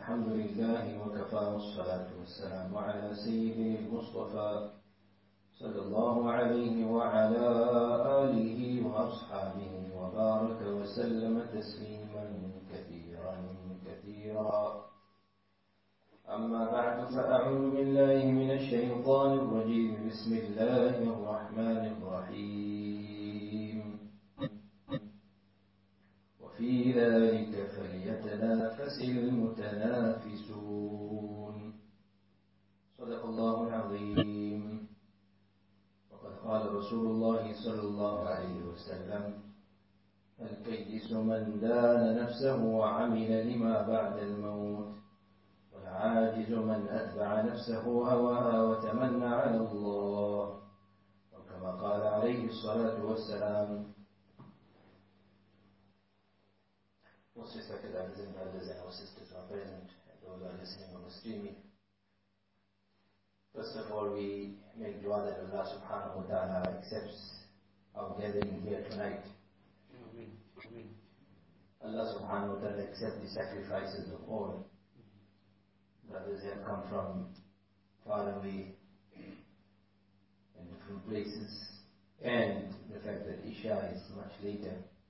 الحمد لله وكفى والصلاة والسلام على سيد المصطفى صلى الله عليه وعلى آله وأصحابه وبارك وسلم تسليما كثيرا كثيرا. أما بعد فأعوذ بالله من الشيطان الرجيم. بسم الله الرحمن الرحيم. وفي ذلك فليتنافس المتنافسون. صدق الله العظيم. وقد قال رسول الله صلى الله عليه وسلم: الكيس من دان نفسه وعمل لما بعد الموت، والعاجز من أتبع نفسه هواها وتمنى على الله، وكما قال عليه الصلاة والسلام. Most respected brothers and our sisters who are present and those who are listening on the streaming. First of all, we make dua that Allah subhanahu wa ta'ala accepts our gathering here tonight. Allah subhanahu wa ta'ala accepts the sacrifices of all. Brothers have come from far away and different places, and the fact that Isha is much later.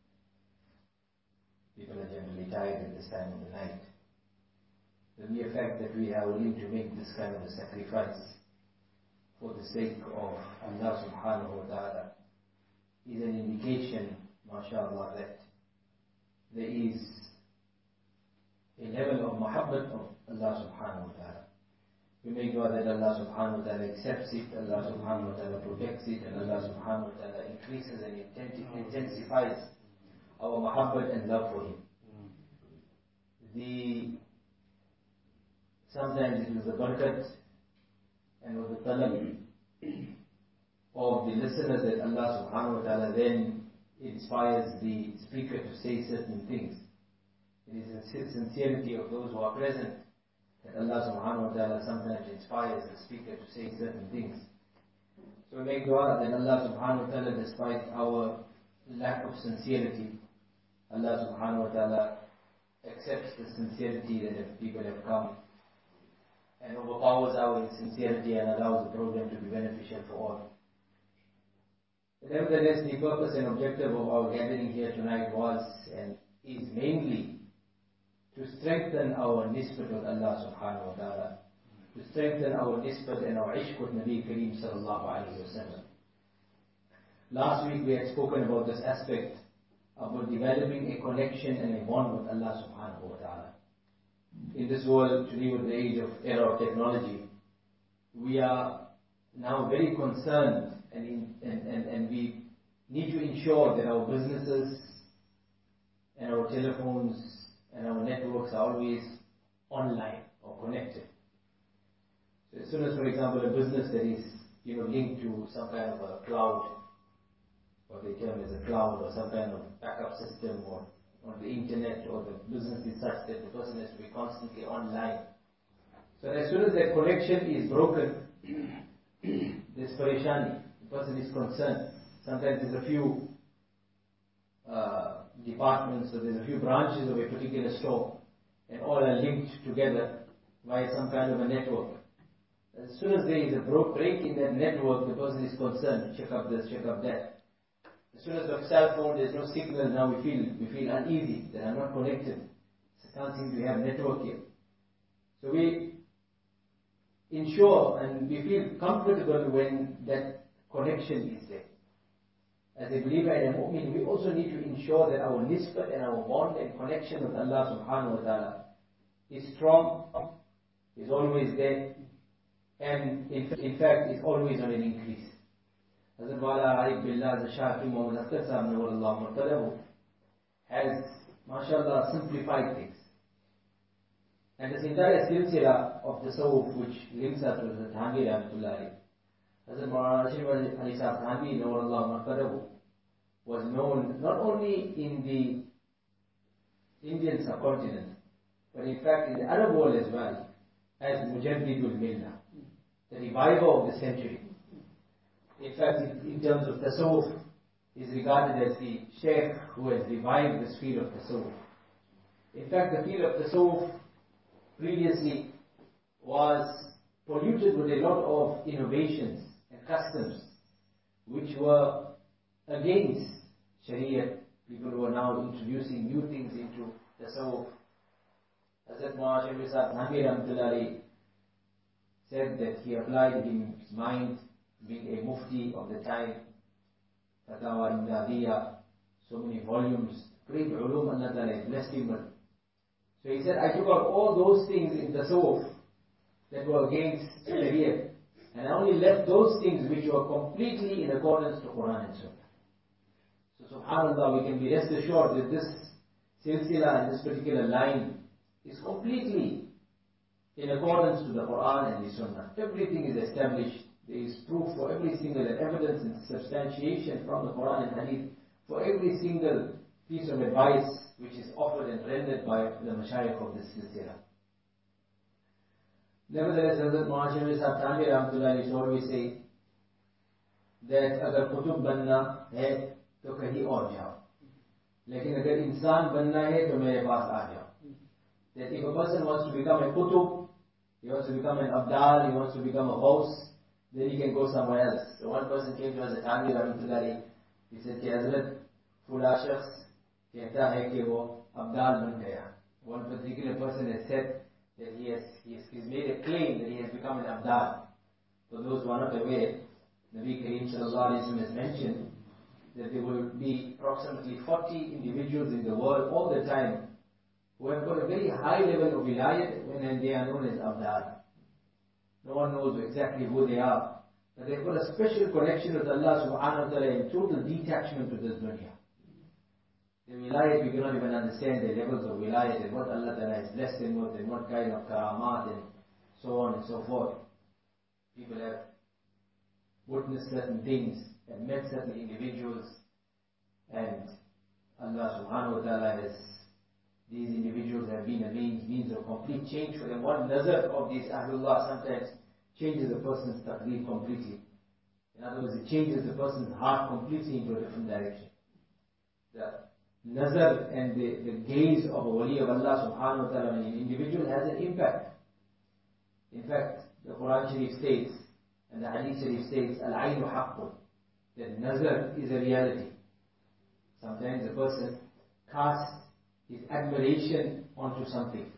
People are generally tired at this time of the night. The mere fact that we are willing to make this kind of a sacrifice for the sake of Allah subhanahu wa ta'ala is an indication, mashallah, that there is a level of muhabbat of Allah subhanahu wa ta'ala. We make dua that Allah subhanahu wa ta'ala accepts it, Allah subhanahu wa ta'ala protects it, and Allah subhanahu wa ta'ala increases and intensifies our muhabbat and love for Him. Sometimes it is the barakat and with the talab of the listener that Allah subhanahu wa ta'ala then inspires the speaker to say certain things. It is the sincerity of those who are present that Allah subhanahu wa ta'ala sometimes inspires the speaker to say certain things. So we make dua that Allah subhanahu wa ta'ala, despite our lack of sincerity, Allah subhanahu wa ta'ala accepts the sincerity that people have come and overpowers our insincerity and allows the program to be beneficial for all. Nevertheless, the purpose and objective of our gathering here tonight was and is mainly to strengthen our nisbat with Allah subhanahu wa ta'ala, to strengthen our nisbat and our ishq with Nabi Kareem sallallahu alayhi wa sallam. Last week we had spoken about this aspect about developing a connection and a bond with Allah subhanahu wa ta'ala. In this world, today with the age of era of technology, we are now very concerned and we need to ensure that our businesses and our telephones and our networks are always online or connected. So as soon as, for example, a business that is linked to some kind of a cloud, what they term as a cloud or some kind of backup system or on the internet, or the business is such that the person has to be constantly online. So as soon as that connection is broken, there's parishani. The person is concerned. Sometimes there's a few departments, so there's a few branches of a particular store, and all are linked together via some kind of a network. As soon as there is a break in that network, the person is concerned. Check up this, check up that. As soon as the cell phone, there's no signal, now we feel uneasy that I'm not connected. So can't seem to have network here. So we ensure and we feel comfortable when that connection is there. As a believer and a mu'min, we also need to ensure that our nisbat and our bond and connection with Allah subhanahu wa ta'ala is strong, is always there, and in fact is always on an increase. Hazrat Wala Arif Billah Zashaki Muhammad Akhtar Sahib Nawallah Martadahu has, mashallah, simplified things. And this entire silsila of the Tasawwuf which links us with the Thanvi Rahmatullah Ali, Hazrat Maulana Rashid Ali Sahib Thanvi Nawallah Martadahu was known not only in the Indian subcontinent, but in fact in the Arab world as well, as Mujaddidul Millah, the reviver of the century. In fact, in terms of Tasawwuf, is regarded as the Shaykh who has revived this field of Tasawwuf. In fact, the field of Tasawwuf previously was polluted with a lot of innovations and customs which were against Sharia. People were now introducing new things into Tasawwuf. Hazrat Mu'adh Shamil Sahib Thanvi Rahmatullahi said that he applied in his mind, being a mufti of the time, Fatawa Imdadiyya, so many volumes, great ulum Allah Ta'ala blessed him with. So he said, I took out all those things in Tasawwuf that were against Sharia, and I only left those things which were completely in accordance to Quran and Sunnah. So subhanAllah, we can be rest assured that this silsila and this particular line is completely in accordance to the Quran and the Sunnah. Everything is established. There is proof for every single and evidence and substantiation from the Quran and Hadith for every single piece of advice which is offered and rendered by the Mashayikh of this silsila. Nevertheless, Hazrat Mu'adh Shamil Sahib Thanvi Rahmatullahi used to always say that agar kutub banna hai to kahin aur jao, lekin agar insaan banna hai to mere paas aa jao. That if a person wants to become a kutub, he wants to become an abdal, he wants to become a house, then he can go somewhere else. So one person came to Hazrat Thanvi Rahmatullahi, he said ki Hazrat, fula shakhs कहता है कि वो अब्दाल बन गया. One particular person has said that he's made a claim that he has become an abdal. For those who are not aware, Nabi Kareem Sallallahu Alaihi Wasallam has mentioned that there will be approximately 40 individuals in the world all the time who have got a very high level of wilayat and they are known as abdal. No one knows exactly who they are, but they've got a special connection with Allah Subhanahu wa Ta'ala in total detachment to this dunya. The wilayat, we cannot even understand the levels of wilayat and what Allah Ta'ala has blessed them with and what kind of karamat and so on and so forth. People have witnessed certain things and met certain individuals, and Allah Subhanahu wa Ta'ala has, these individuals have been a means of complete change for them. One nazar of these Ahlullah sometimes changes a person's taqdeer completely. In other words, it changes the person's heart completely into a different direction. The nazar and the gaze of a wali of Allah Subhanahu wa Ta'ala on an individual has an impact. In fact, the Quran Sharif states, and the Hadith Sharif states, Al-Aynu Haqqun, that nazar is a reality. Sometimes a person casts his admiration onto something.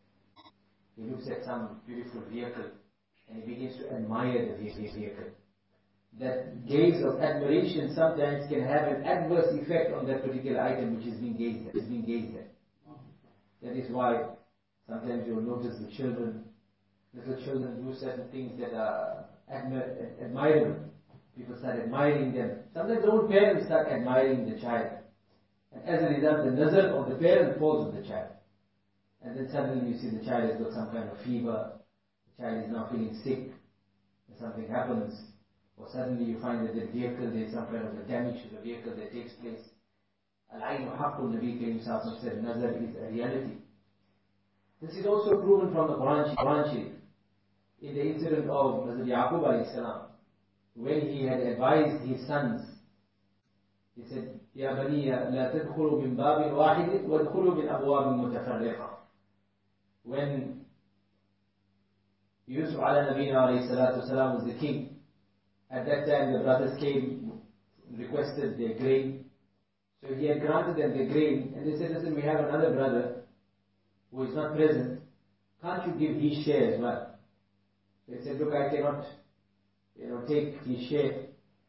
He looks at some beautiful vehicle and he begins to admire the vehicle. That gaze of admiration sometimes can have an adverse effect on that particular item which is being gazed at. That is why sometimes you will notice the little children do certain things that are admirable. People start admiring them. Sometimes the own parents start admiring the child. And as a result, the nazar of the parent falls on the child. And then suddenly you see the child has got some kind of fever, the child is now feeling sick, and something happens. Or suddenly you find that the vehicle, there is some kind of a damage to the vehicle that takes place. Al-Aynu Haqqun, Nabi Kareem Sallallahu said, nazar is a reality. This is also proven from the Quran Sharif. In the incident of Hazrat Yaqub alayhi salam, when he had advised his sons, he said, Ya baniya, la tadkhulu min babin wahid, wa adkhulu min abwabin mutafarriqa. When Yusuf ala Nabina alayhi salatu salam was the king, at that time the brothers came, requested their grain. So he had granted them their grain, and they said, listen, we have another brother who is not present. Can't you give his share as well? So he said, look, I cannot take his share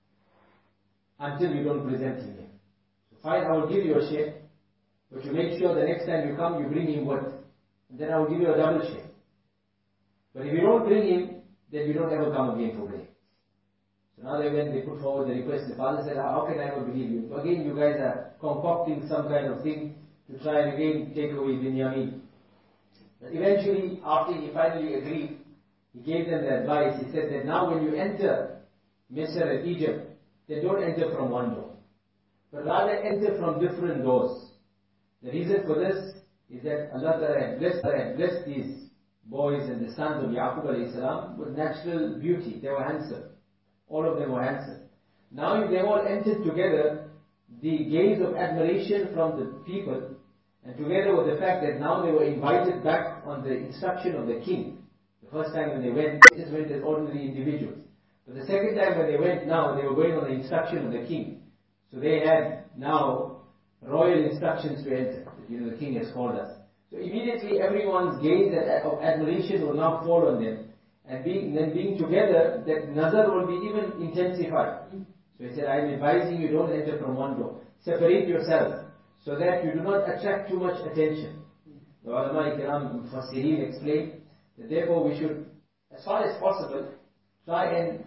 until you don't present him here. So fine, I will give you a share, but you make sure the next time you come, you bring him what? And then I will give you a double share. But if you don't bring him, then you don't ever come again for grain. So now when they put forward the request, the father said, how can I ever believe you? Again, you guys are concocting some kind of thing to try and again take away Binyamin. But eventually, after he finally agreed, he gave them the advice. He said that now when you enter Misr and Egypt, then don't enter from one door, but rather enter from different doors. The reason for this is that Allah Ta'ala had blessed these boys and the sons of Yaqub alayhi salam with natural beauty. They were handsome. All of them were handsome. Now if they all entered together, the gaze of admiration from the people And together with the fact that now they were invited back on the instruction of the king. The first time when they went, they just went as ordinary individuals. But the second time when they went now, they were going on the instruction of the king. So they had now royal instructions to enter. The king has called us. So immediately everyone's gaze of admiration will now fall on them. And being together, that nazar will be even intensified. So he said, I am advising you, don't enter from one door. Separate yourself, so that you do not attract too much attention. The ulama ikram mufassirin explain that therefore we should, as far as possible, try and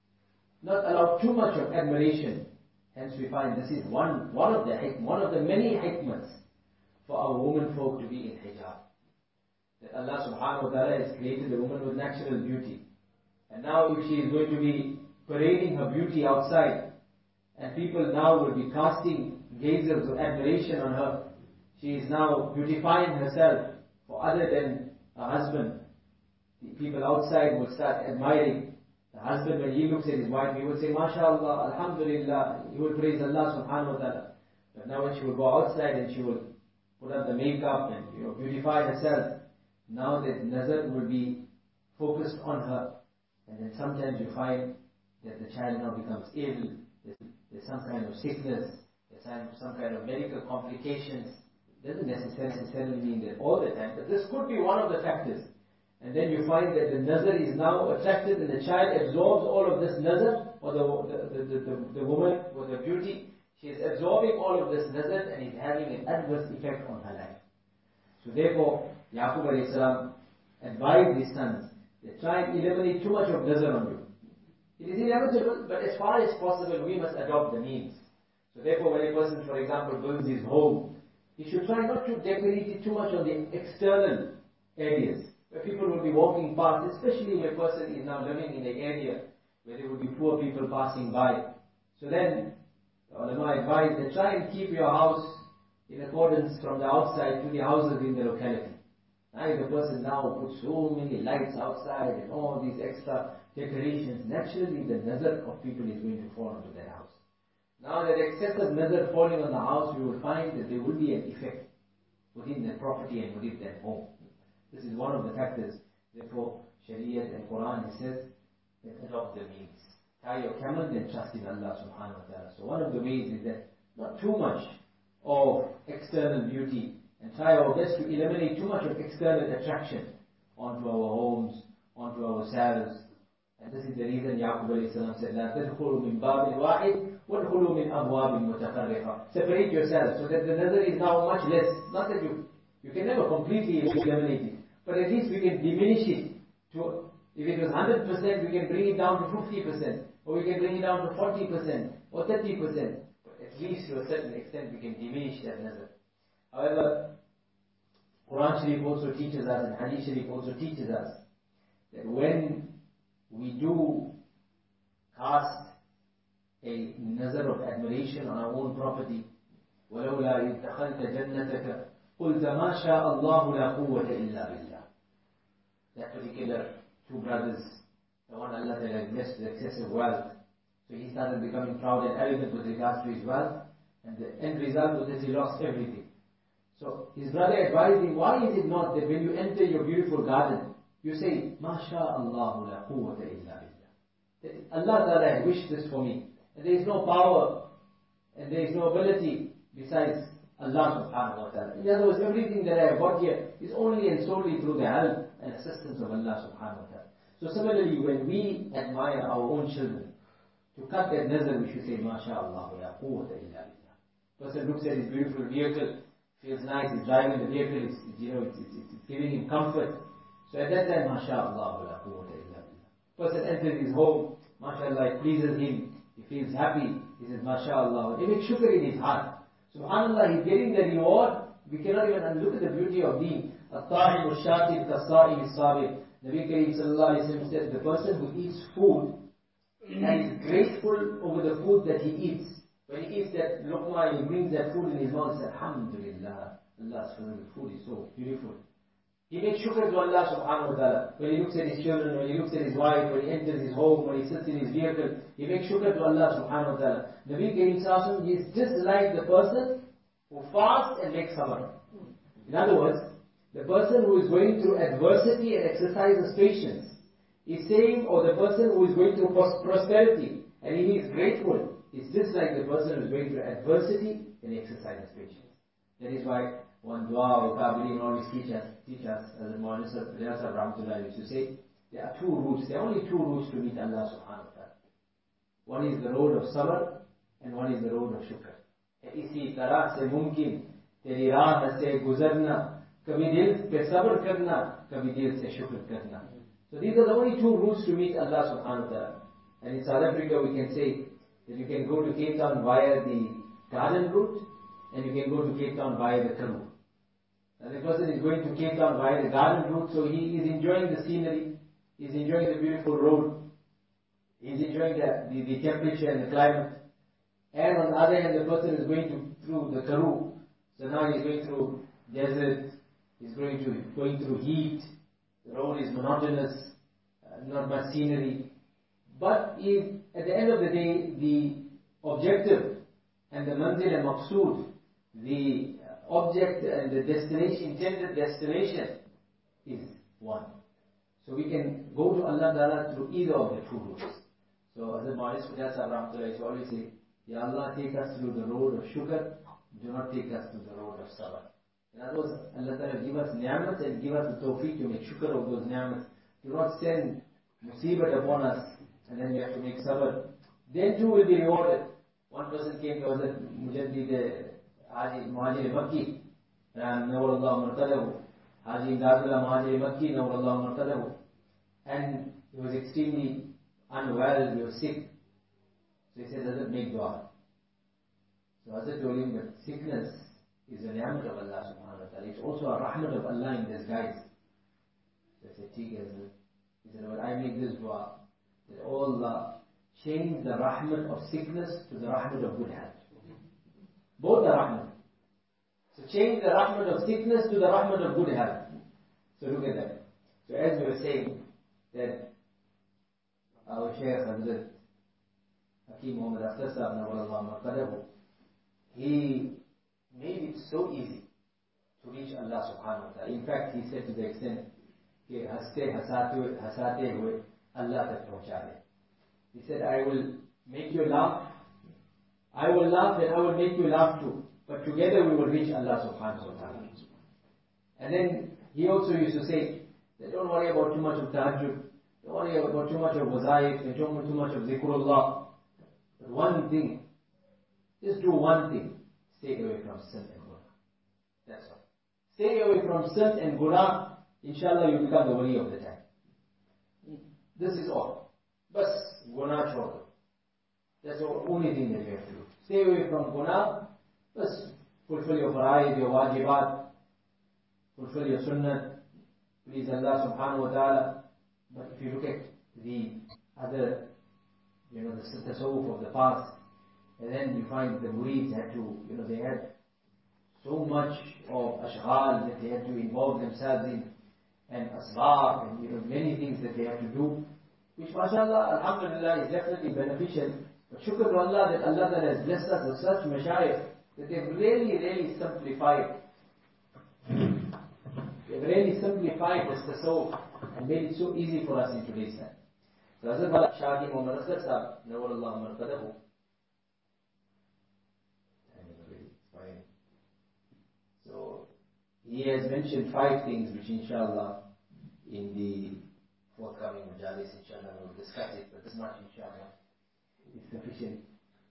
not allow too much of admiration. Hence we find this is one of the many hikmahs for our women folk to be in hijab. That Allah subhanahu wa ta'ala has created a woman with natural beauty. And now if she is going to be parading her beauty outside, and people now will be casting gazes of admiration on her, she is now beautifying herself for other than her husband. The people outside will start admiring. The husband, when he looks at his wife, he will say, MashaAllah, Alhamdulillah, he will praise Allah subhanahu wa ta'ala. But now when she will go outside and she will put on the makeup and beautify herself, now that nazar will be focused on her. And then sometimes you find that the child now becomes ill, there's some kind of sickness, there's some kind of medical complications. It doesn't necessarily mean that all the time, but this could be one of the factors. And then you find that the nazar is now attracted and the child absorbs all of this nazar, or the woman with her beauty, she is absorbing all of this nazar and is having an adverse effect on her life. So therefore, Yaqub alayhi salam advised his sons that try and eliminate too much of nazar on you. It is inevitable, but as far as possible, we must adopt the means. So therefore, when a person, for example, builds his home, he should try not to decorate it too much on the external areas, where people will be walking past, especially when a person is now living in an area where there will be poor people passing by. So then, the ulama advise that try and keep your house in accordance from the outside to the houses in the locality. Now if the person now puts so many lights outside and all these extra decorations, naturally the nazar of people is going to fall onto their house. Now that excessive nazar falling on the house, we will find that there will be an effect within the property and within their home. This is one of the factors. Therefore, Shariat and Quran says that adopt the means. Tie your camel and trust in Allah subhanahu wa ta'ala. So one of the ways is that not too much of external beauty, and try our best to eliminate too much of external attraction onto our homes, onto ourselves. And this is the reason Yaqub alayhi salam said, لا تدخلوا من باب واحد وادخلوا من أبواب متفرقة. Separate yourselves so that the nazar is now much less. Not that you can never completely eliminate it, but at least we can diminish it to, if it was 100%, we can bring it down to 50%, or we can bring it down to 40%, or 30%. But at least to a certain extent we can diminish that nazar. However, Quran Sharif also teaches us, and Hadith Sharif also teaches us, that when we do cast a nazar of admiration on our own property, وَلَوْلَا إِذْ دَخَلْتَ جَنَّتَكَ قُلْتَ مَا شَاءَ اللَّهُ لَا قُوَّةَ إِلَّا بِاللَّهِ. That particular two brothers, the one Allah had blessed with excessive wealth, so he started becoming proud and arrogant with regards to his wealth, and the end result was that he lost everything. So his brother advised him, why is it not that when you enter your beautiful garden, you say, Ma sha'Allahu la quwwata illa billah. That Allah Ta'ala had wished this for me. And there is no power and there is no ability besides Allah subhanahu wa ta'ala. In other words, everything that I have got here is only and solely through the help and assistance of Allah subhanahu wa ta'ala. So similarly, when we admire our own children, to cut that nazar, we should say, Ma sha'Allahu la quwwata illa billah. Person looks at his beautiful vehicle, feels nice, he's driving the vehicle, it's giving him comfort. So at that time, MashaAllah, la quwwata illa billah. Person enters his home, MashaAllah, it pleases him, he feels happy, he says MashaAllah, he makes shukr in his heart. SubhanAllah, he's getting the reward. We cannot even look at the beauty of deen. At-ta'im al-shakir kas-sa'im al-sabir. Nabi Kareem sallallahu alayhi wa sallam said, the person who eats food and is grateful over the food that he eats, when he eats that luqma and he brings that food in his mouth, he says, Alhamdulillah, Allah's food is so beautiful. He makes shukr to Allah subhanahu wa ta'ala. When he looks at his children, when he looks at his wife, when he enters his home, when he sits in his vehicle, he makes shukr to Allah subhanahu wa ta'ala. Nabi Kareem sallallahu alayhi wa sallam is just like the person who fasts and makes sabr. In other words, the person who is going through adversity and exercises patience is saying, or the person who is going through prosperity and he is grateful, is just like the person who is going through adversity and exercises patience. That is why one dua or Kabilin always teach us, as the Maulana Sahib Rahmatullah used to say, there are two routes, there are only two routes to meet Allah subhanahu wa ta'ala. One is the road of sabr and one is the road of shukr. इसी तरह से मुमकिन तेरी राह से गुजरना कभी दिल पे सब्र करना कभी दिल से शुक्र करना. So these are the only two routes to meet Allah subhanahu wa ta'ala. And in South Africa we can say that you can go to Cape Town via the garden route and you can go to Cape Town via the Karoo. And the person is going to Cape Town via the garden route, so he is enjoying the scenery, he is enjoying the beautiful road, he is enjoying the temperature and the climate. And on the other hand, the person is going through the Karoo, so now he is going through desert, he is going through heat, the road is monotonous, not much scenery. But at the end of the day, the objective and the manzil and maqsood, the object and the destination, intended destination, is one. So we can go to Allah Ta'ala through either of the two routes. So as the Maulana Sahib Rahmatullah used to always say, Ya Allah, take us through the road of shukr, do not take us through the road of sabr. In other words, Allah Ta'ala give us ni'mat and give us the tawfiq to make shukr of those ni'mat. Do not send musibat upon us and then we have to make sabr. Then too will be rewarded. One person came to Hazrat Mujaddid Haji Muhajir Makki, Nawrullah Marqadahu, Haji Imdadullah Muhajir Makki, Nawrullah Marqadahu, and he was extremely unwell, he was sick. So he said, Hazrat, make dua. So Hazrat told him that sickness is a ni'mat of Allah subhanahu wa ta'ala. It's also a rahmat of Allah in disguise. So I said, Theek hai Hazrat. He said, well, I make this dua that Allah change the rahmat of sickness to the rahmat of good health. Both are rahmat. So change the rahmat of sickness to the rahmat of good health. So look at that. So as we were saying, that our Shaykh Hazrat Hakim Muhammad Akhtar Sahib Nawrullah Marqadahu, he made it so easy to reach Allah subhanahu wa ta'ala. In fact, he said to the extent, कि हंसते हंसाते हुए अल्लाह तक पहुंचा दे. He said, I will make you laugh, I will laugh and I will make you laugh too, but together we will reach Allah subhanahu wa ta'ala. And then he also used to say that don't worry about too much of tahajjud, don't worry about too much of wazaif, don't worry too much of zikrullah. But one thing, just do one thing, stay away from sin and guna. That's all. Stay away from sin and guna, inshallah you become the wali of the time. This is all. Bas guna chhod do. That's the only thing that you have to do. Stay away from guna, bas fulfill your fara'id, your wajibat, fulfill your sunnah, please Allah subhanahu wa ta'ala. But if you look at the other, the tasawwuf of the past, and then you find the murids had to, they had so much of ashghal that they had to involve themselves in, and asbab, and many things that they had to do, which mashallah, alhamdulillah, is definitely beneficial. But shukr to Allah that Allah has blessed us with such mashayikh that they've really simplified. They've really simplified this tasawwuf and made it so easy for us in today's time. So Hazrat Shahid Muhammad Akhtar Sahib Nawrullah Marqadahu, so he has mentioned 5 things which inshallah in the forthcoming majalis inshallah we will discuss it, but this much inshallah is sufficient.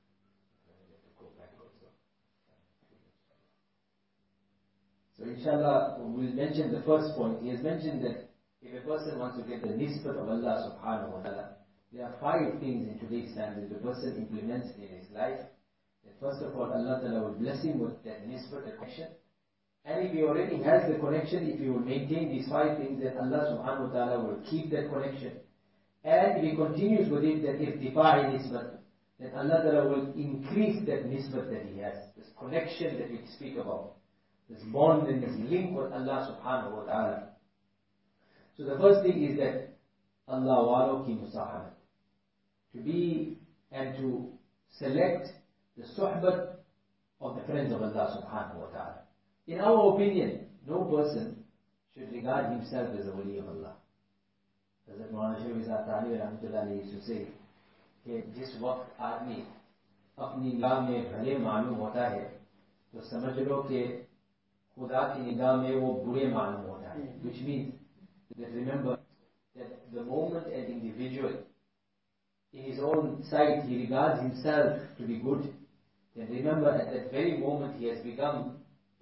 So inshallah we'll mention the first point. He has mentioned that if a person wants to get the nisbat of Allah subhanahu wa ta'ala, there are 5 things in today's time that the person implements in his life. That first of all, Allah ta'ala will bless him with that nisbat, the connection. And if he already has the connection, if he will maintain these 5 things, then Allah subhanahu wa ta'ala will keep that connection. And if he continues with it, then irtifa'i nisbat, then Allah ta'ala will increase that nisbat that he has, this connection that we speak about, this bond and this link with Allah subhanahu wa ta'ala. So the first thing is that Allah walo ki musahabat, to be and to select the suhbat of the friends of Allah subhanahu wa ta'ala. In our opinion, no person should regard himself as a wali of Allah. Hazrat Maulana Shafi Izzat Tani Rahmatullahi used to say कि जिस वक्त आदमी अपनी निगाह में भले मालूम होता है तो समझ लो कि खुदा की निगाह में वो बुरे मालूम होता है. Which means that remember that the moment an individual in his own sight he regards himself to be good, then remember at that very moment he has become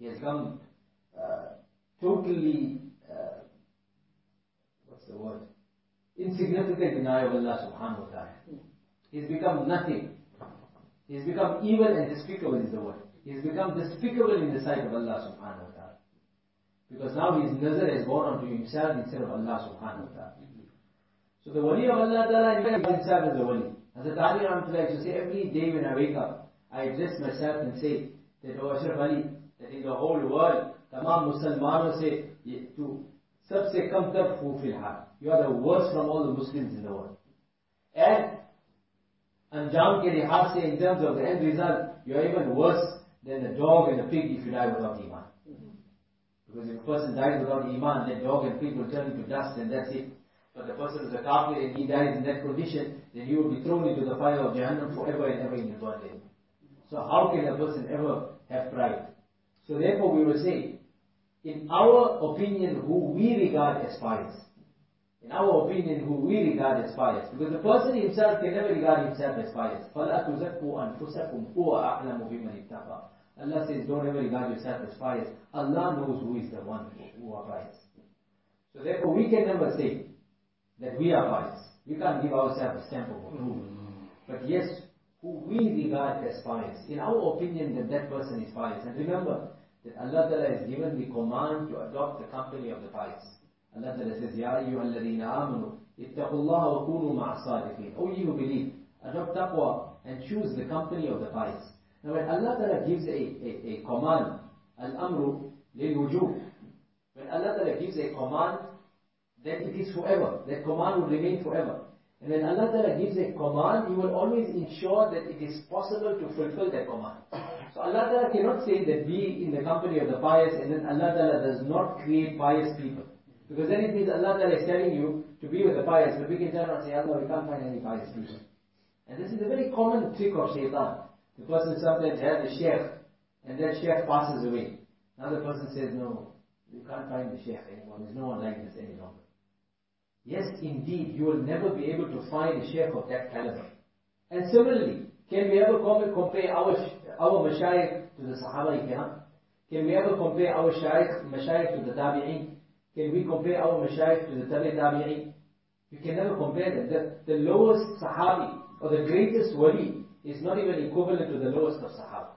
totally what's the word, insignificant in the eye of Allah subhanahu wa ta'ala. He's become nothing. He's become evil and despicable is the word. He's become despicable in the sight of Allah subhanahu wa ta'ala. Because now his nazar has gone onto himself instead of Allah subhanahu wa ta'ala. So the wali of Allah ta'ala himself is the wali. Hazrat Ali Rahmatullah used to say, every day when I wake up, I address myself and say that, oh Ashraf Ali, that in the whole world, tamam Muslimanon se, to sabse kam tarfu fil hal. You are the worst from all the Muslims in the world. And Anjam ke lihaz se, in terms of the end result, you are even worse than a dog and a pig if you die without Iman. Because if a person dies without Iman, then dog and pig will turn into dust and that's it. But the person is a kafir and he dies in that condition, then he will be thrown into the fire of Jahannam forever and ever in the burning. So how can a person ever have pride? So therefore we will say, in our opinion, who we regard as pious, in our opinion, who we regard as pious, because the person himself can never regard himself as pious. فَلَا تُزَكُّوا أَنفُسَكُمْ هُوَ أَعْلَمُ بِمَنِ اتَّقَى. Allah says, don't ever regard yourself as pious. Allah knows who is the one who are pious. So therefore we can never say that we are pious. We can't give ourselves a stamp of approval. But yes, who we regard as pious, in our opinion that that person is pious. And remember that Allah Ta'ala has given the command to adopt the company of the pious. Allah Ta'ala says, Ya ayyuhalladhina amanu, ittaqullaha wa kunu ma'as-sadiqin. O you who believe, adopt taqwa and choose the company of the pious. Now when Allah Ta'ala gives a command, al-amru lil-wujub, when Allah Ta'ala gives a command, then it is forever. That command will remain forever. And when Allah Ta'ala gives a command, He will always ensure that it is possible to fulfill that command. So Allah Ta'ala cannot say that be in the company of the pious and then Allah Ta'ala does not create pious people. Because then it means Allah Ta'ala is telling you to be with the pious, but we can turn around and say, Allah, we can't find any pious people. And this is a very common trick of shaitan. The person sometimes has a sheikh, and that sheikh passes away. Now the person says, no, you can't find the sheikh anymore. There's no one like this any longer. Yes, indeed, you will never be able to find a sheikh of that caliber. And similarly, can we ever compare our mashayikh to the Sahaba-i-Kiram? Can we ever compare our mashayikh to the Tabi'in? Can we compare our mashayikh to the Tabi'in? You can never compare them. The lowest Sahabi or the greatest wali is not even equivalent to the lowest of Sahaba.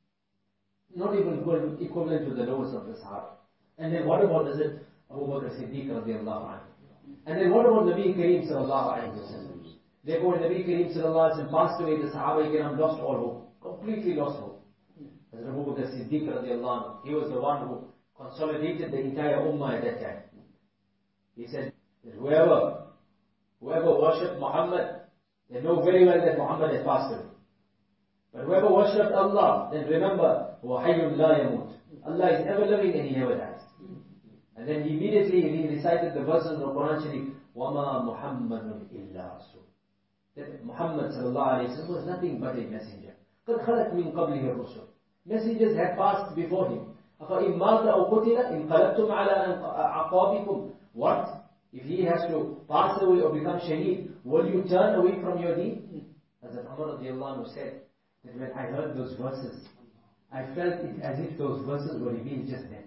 Not even equivalent to the lowest of the Sahaba. And then what about Hazrat Abu Bakr Siddiq radiallahu anhu? And then what about Nabi Kareem sallallahu alayhi wa sallam? Therefore when Nabi Kareem sallallahu alayhi wa sallam passed away, the Sahaba-i-Kiram lost all hope. Completely lost hope. Hazrat Abu Bakr Siddiq radiallahu anhu, he was the one who consolidated the entire ummah at that time. He said that whoever worshipped Muhammad, they know very well that Muhammad has passed away. But whoever worshipped Allah, then remember, huwa hayyun la yamut. Allah is ever living and He never dies. And then immediately he recited the verses of the Quran Sharif, وَمَا مُحَمَّدٌ إِلَّا رَسُولٌ. That Muhammad sallallahu alayhi wa sallam was nothing but a messenger. قَدْ خَلَتْ مِنْ قَبْلِهِ الرُّسُلُ. Messengers had passed before him. أَفَإِنْ مَاتَ أَوْ قُتِلَ إِنْقَلَبْتُمْ عَلَىٰ أَعْقَابِكُمْ. What? If he has to pass away or become shaheed, will you turn away from your deen? Hazrat Umar radiallahu anhu said that when I heard those verses, I felt it as if those verses were revealed just then.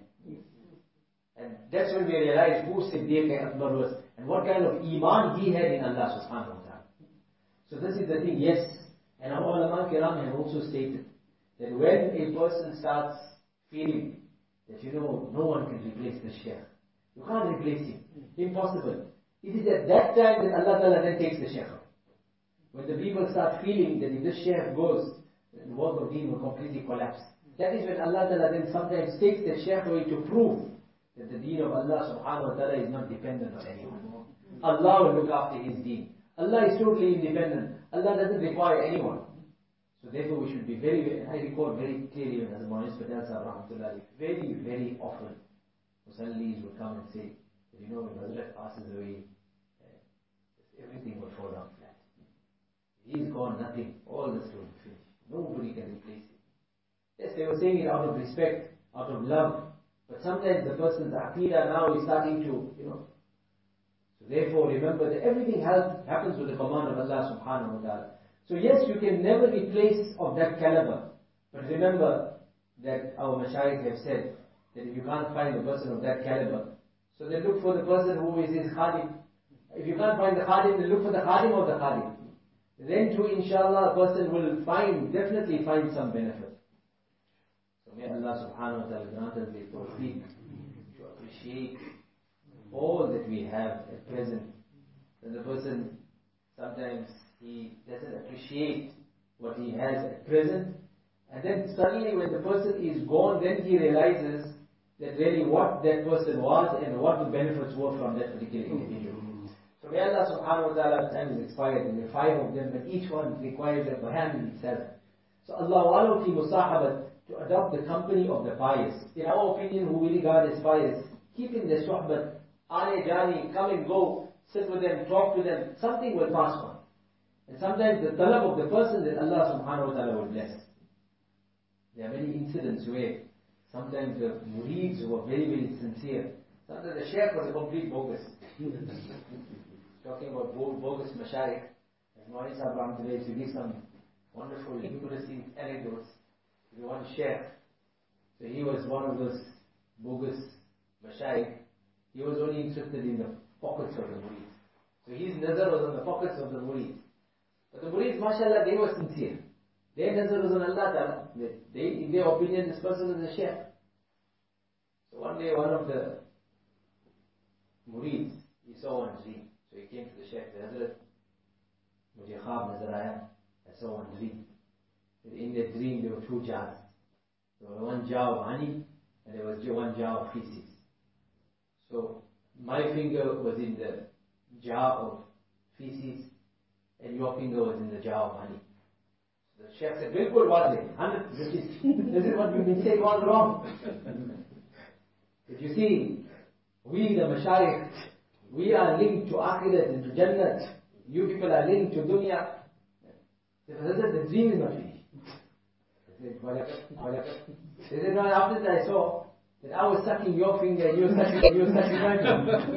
And that's when we realized who Siddiq Akbar was and what kind of iman he had in Allah subhanahu wa ta'ala. So this is the thing, yes. And our ulama kiram have also stated that when a person starts feeling that no one can replace the shaykh. You can't replace him. Impossible. It is at that time that Allah Ta'ala then takes the shaykh. When the people start feeling that if this shaykh goes, the work of deen will completely collapse. That is when Allah Ta'ala then sometimes takes the shaykh away to prove that the deen of Allah subhanahu wa ta'ala is not dependent on anyone. Allah will look after His deen. Allah is totally independent. Allah doesn't require anyone. So therefore we should be very, very, and I recall very clearly when Hazrat Maulana Patel Sahib Rahmatullahi, very, very often Musallis would come and say, you know, when Hazrat passes away, everything will fall down flat. He's gone, nothing. All this will be finished. Nobody can replace him. Yes, they were saying it out of respect, out of love. But sometimes the person's aqidah now is starting to, So therefore, remember that everything happens with the command of Allah subhanahu wa ta'ala. So yes, you can never replace of that caliber. But remember that our mashayikh have said that if you can't find a person of that caliber, so then look for the person who is his khadim. If you can't find the khadim, then look for the khadim of the khadim. Then too, inshallah, a person will definitely find some benefit. So may Allah subhanahu wa ta'ala grant us the tawfiq to appreciate all that we have at present. And the person, sometimes he doesn't appreciate what he has at present. And then suddenly when the person is gone, then he realizes that really what that person was and what the benefits were from that particular individual. So may Allah subhanahu wa ta'ala, time is expired, and there are 5 of them, but each one requires a bayan in itself. So Allah wa'ala fi musahabat, to adopt the company of the pious. In our opinion, who we regard as pious, keep in their suhbat, aane jani, come and go, sit with them, talk to them, something will pass on. And sometimes the talab of the person that Allah subhanahu wa ta'ala will bless. There are many incidents where sometimes the murids were very, very sincere. Sometimes the sheikh was a complete bogus. Talking about bogus mashayikh. And Mawlana Sahib Rahmatullah used to give some wonderful humorous anecdotes. The one sheikh, so he was one of those bogus mashayikh. He was only interested in the pockets of the murids. So his nazar was on the pockets of the murids. But the murids, mashallah, they were sincere. Their nazar was on Allah Ta'ala. In their opinion, this person is a sheikh. So one day, one of the murids, he saw one dream. So he came to the sheikh, Hazrat, mujhe khab nazar aaya, I saw one dream. In that dream, there were 2 jars. There was one jar of honey, and there was one jar of feces. So my finger was in the jar of feces, and your finger was in the jar of honey. So the sheikh said, "Bilkul wazih, 100. This is what we've been saying all along." But you see, we the mashayikh, we are linked to akhirat and to jannat. You people are linked to dunya. The dream is not finished. They said, no, after that I saw that I was sucking your finger and you were sucking my finger.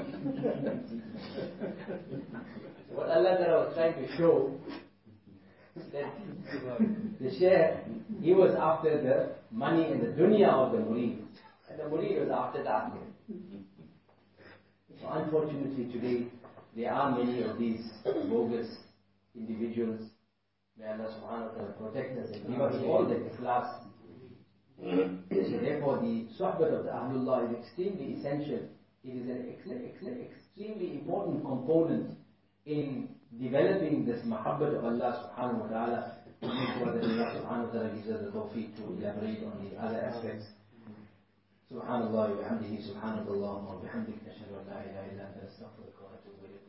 So what Allah was trying to show, that the sheikh, he was after the money and the dunya of the murid, and the murid was after the akhirah. So unfortunately today, there are many of these bogus individuals. May Allah subhanahu wa ta'ala protect us and give us all the ikhlas. So therefore the suhbat of the Ahlullah is extremely essential. It is an extremely important component in developing this mahabbat of Allah subhanahu wa ta'ala, to make sure that Allah subhanahu wa ta'ala gives us the tawfiq to elaborate on the other aspects. Subhanallah wa bihamdihi, subhanallah wa bihamdik, nashhadu an la ilaha illa anta, nastaghfiruka wa natubu ilayk.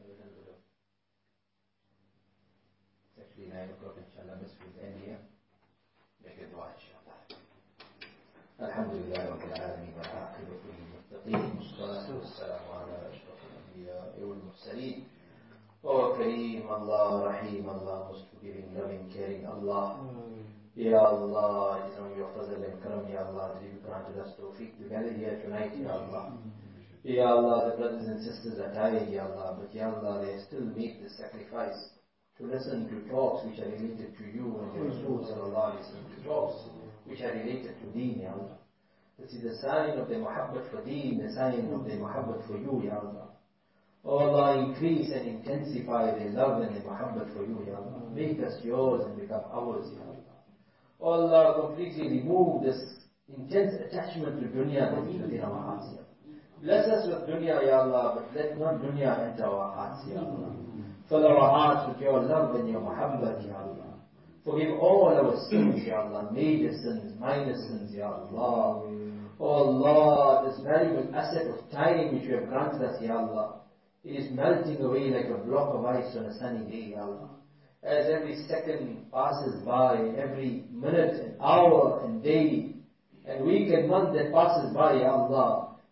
It's actually 9 o'clock, inshallah, this will end here. Make a dua, inshallah. Alhamdulillah Rabbil Alameen, wa aqibatu lil muttaqeen, wassalatu wassalamu ala ashrafil anbiya wal mursaleen. Oh Kareem Allah, Rahim Allah, most forgiving, loving, caring Allah. Ya Allah, it is on your fazl and karam, Ya Allah, that you granted us tawfiq to gather here tonight, Ya Allah. Ya Allah, the brothers and sisters are tired, Ya Allah, but Ya Allah, they still make the sacrifice to listen to talks which are related to you and your Rasul sallallahu alayhi wa sallam, to talks which are related to Deen, Ya Allah. This is the sign of the muhabbat for Deen, the sign of the muhabbat for you, Ya Allah. Oh Allah, increase and intensify the love and the muhabbat for you, Ya Allah. Make us yours and become ours, Ya Allah. Oh Allah, completely remove this intense attachment to dunya that is within our hearts, Ya Allah. Bless us with dunya, Ya Allah, but let not dunya enter our hearts, Ya Allah. Fill our hearts with your love and your muhabbat, Ya Allah. Forgive all our sins, Ya Allah, major sins, minor sins, Ya Allah. Oh Allah, this valuable asset of time which you have granted us, Ya Allah, it is melting away like a block of ice on a sunny day, Ya Allah. As every second passes by, every minute and hour and day and week and month that passes by, Ya Allah,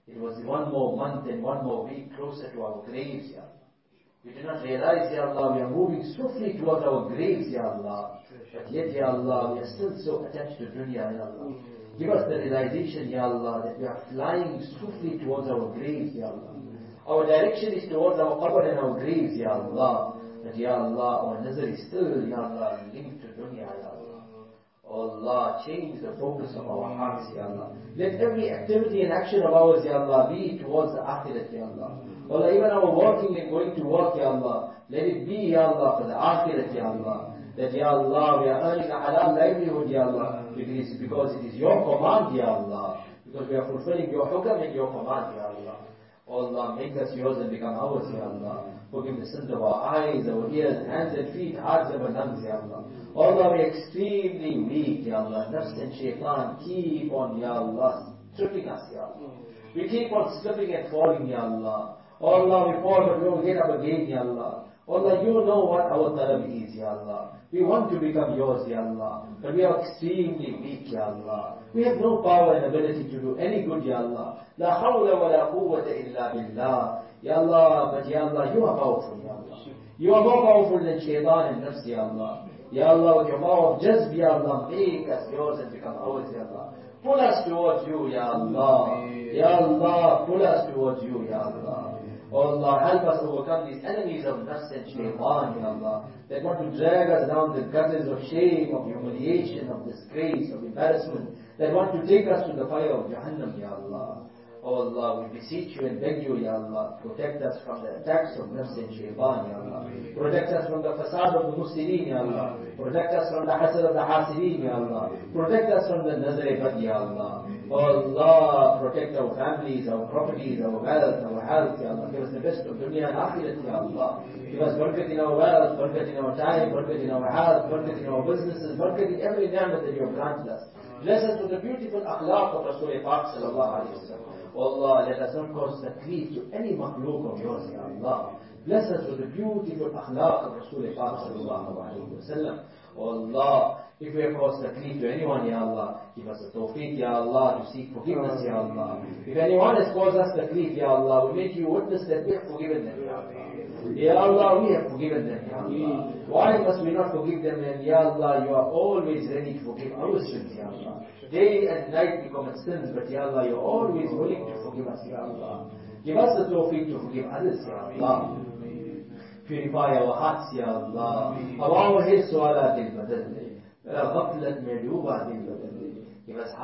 It was one more month and one more week closer to our graves, Ya Allah. We do not realize, Ya Allah, we are moving swiftly towards our graves, Ya Allah. But yet, Ya Allah, we are still so attached to dunya, Ya Allah. Give us the realization, Ya Allah, that we are flying swiftly towards our graves, Ya Allah. Our direction is towards our qabr and our graves, Ya Allah. But Ya Allah, our nazar is still, Ya Allah, linked to dunya, Ya Allah. Oh Allah, change the focus of our hearts, Ya Allah. Let every activity and action of ours, Ya Allah, be towards the akhirat, Ya Allah. Allah, even our working and going to work, Ya Allah, let it be, Ya Allah, for the akhirat, Ya Allah. That, Ya Allah, we are earning a halal livelihood, Ya Allah, because it is your command, Ya Allah. Because we are fulfilling your hukam and your command, Ya Allah. Oh Allah, make us yours and become ours, Ya Allah. Forgive the sins of our eyes, our ears, hands and feet, hearts and our lungs, Ya Allah. Oh Allah, we are extremely weak, Ya Allah. Nafs and shaitan keep on, Ya Allah, tripping us, Ya Allah. We keep on slipping and falling, Ya Allah. Oh Allah, we fall but we will get up again, Ya Allah. Allah, you know what our talab is, Ya Allah. We want to become yours, Ya Allah. But we are extremely weak, Ya Allah. We have no power and ability to do any good, Ya Allah. La hawla wa la quwwata illa billah. Ya Allah, but Ya Allah, you are powerful, Ya Allah. You are more powerful than shaitan and nafs, Ya Allah. Ya Allah, with your power of jazb, Ya Allah, make us yours and become ours, Ya Allah. Pull us towards you, Ya Allah. Ya Allah, pull us towards you, Ya Allah. Oh Allah, help us overcome these enemies of nafs and shaitan, Ya Allah, that want to drag us down the gutters of shame, of humiliation, of disgrace, of embarrassment, that want to take us to the fire of Jahannam, Ya Allah. Oh Allah, we beseech you and beg you, Ya Allah, protect us from the attacks of nafs and shaitan, Ya Allah. Protect us from the fasad of the Muslimin, Ya Allah. Protect us from the hasad of the hasidin, Ya Allah. Protect us from the nazar bad, Ya Allah. Oh Allah, protect our families, our properties, our wealth, our health, Ya Allah. Give us the best of dunya and akhirat, Ya Allah. Give us barakat in our wealth, barakat in our time, barakat in our health, barakat in our businesses, barakat in every ni'mat that you have granted us. Bless us with the beautiful akhlaq of Rasul Pak sallallahu alayhi wa sallam. Oh Allah, let us not cause taklif to any makhluk of yours, Ya Allah. Bless us with the beautiful akhlaq of Rasul Pak sallallahu alayhi wa sallam. Oh Allah, if we have caused taklif to anyone, Ya Allah, give us the tawfiq, Ya Allah, to seek forgiveness, Ya Allah. If anyone has caused us taklif, Ya Allah, we make you witness that we have forgiven them, Ya Allah. Ya Allah, we have forgiven them, Ya Allah. Why must we not forgive them? And Ya Allah, you are always ready to forgive our sins, Ya Allah. Day and night we commit sins, but Ya Allah, you are always willing to forgive us, Ya Allah. Give us the tawfiq to forgive others, Ya Allah. Purify our hearts, Ya Allah. Our heads su'ala dil badal le. Ghaflat mein dooba dil badal le. Give us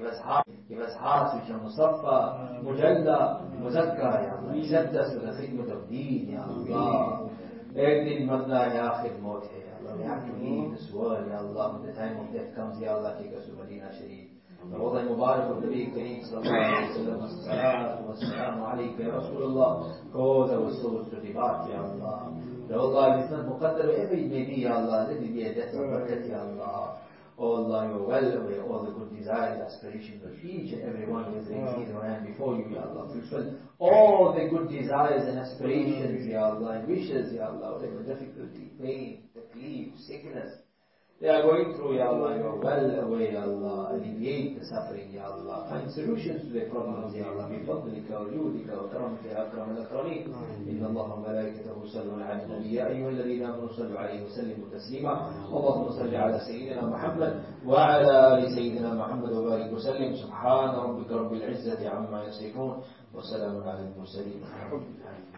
hearts which are musaffa, mujalla, muzakka, Ya Allah. Accept us for the khidmat of deen, Ya Allah. Ek din marna hai, aakhir maut hai, Ya Allah. We have to leave this world, Ya Allah. When the time of death comes, Ya Allah, take us to Medina Sharif. روضة مبارك والنبي الكريم صلى الله عليه وسلم الصلاة والسلام عليك يا رسول الله. Cause our souls to depart, Ya Allah. Allah, it is not muqaddar, wherever it may be, Ya Allah, let it be a death of barakat, Ya Allah. Oh Allah, you are well aware all the good desires, aspirations of each and every one who is raised his hand before you, Ya Allah. Fulfill all the good desires and aspirations, Ya Allah, and wishes, Ya Allah, whatever difficulty, pain, taklif, sickness they are going through, Ya Allah, you are well aware, Ya Allah. Alleviate the suffering, Ya Allah. Find solutions to their problems, Ya Allah. بفضلك وجودك وكرمك يا أكرم الأكرمين. إن الله وملائكته يصلون على النبي يا أيها الذين آمنوا صلوا عليه وسلموا تسليما. اللهم صل على سيدنا محمد وعلى آل سيدنا محمد وبارك وسلم. سبحان ربك رب العزة عما يصفون وسلام على المرسلين.